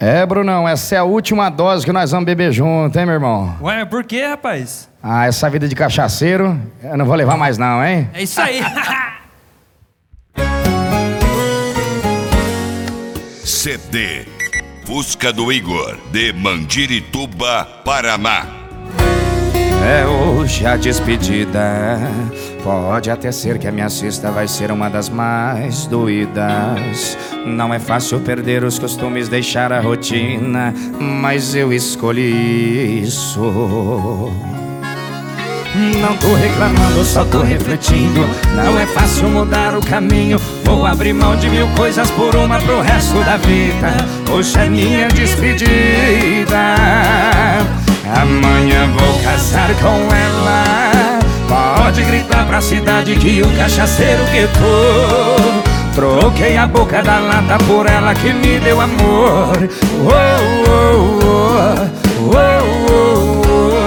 É, Brunão, essa é a última dose que nós vamos beber junto, hein, meu irmão? Ué, por quê, rapaz? Ah, essa vida de cachaceiro, eu não vou levar mais não, hein? É isso aí. CD Fusca do Igor, de Mandirituba, Paraná. É hoje a despedida. Pode até ser que a minha cesta vai ser uma das mais doídas. Não é fácil perder os costumes, deixar a rotina, mas eu escolhi isso. Não tô reclamando, só tô refletindo. Não é fácil mudar o caminho. Vou abrir mão de mil coisas por uma pro resto da vida. Hoje é minha despedida. Amanhã vou casar com ela. Pode gritar pra cidade que o cachaceiro guetou. Troquei a boca da lata por ela que me deu amor. Oh, oh, oh, oh, oh,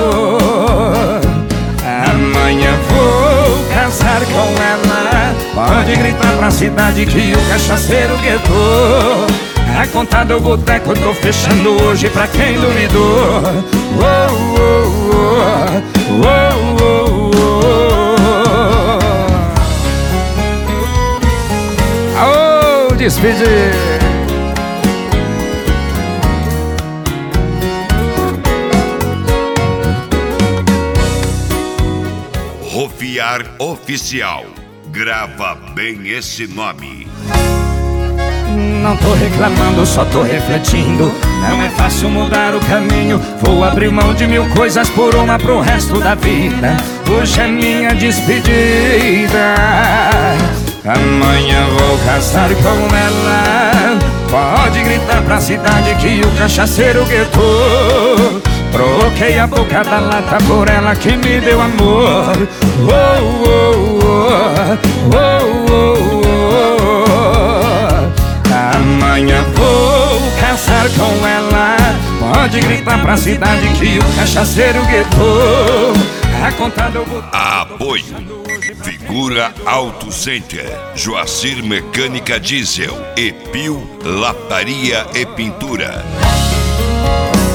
oh. Amanhã vou casar com ela. Pode gritar pra cidade que o cachaceiro guetou. A conta do boteco tô fechando hoje pra quem duvidou. Oh, oh, oh, oh, oh, oh. Oh, despedir. Rofiar Oficial. Grava bem esse nome. Não tô reclamando, só tô refletindo. Não é fácil mudar o caminho. Vou abrir mão de mil coisas por uma pro resto da vida. Hoje é minha despedida. Amanhã vou casar com ela. Pode gritar pra cidade que o cachaceiro guetou. Troquei a boca da lata por ela que me deu amor. Oh, oh, oh, oh, oh, oh. Amanhã vou casar com ela. Pode gritar pra cidade que o cachaceiro guetou. A conta do boteco. Apoio Figura Auto Center, Joacir Mecânica Diesel e Pio Lataria e Pintura.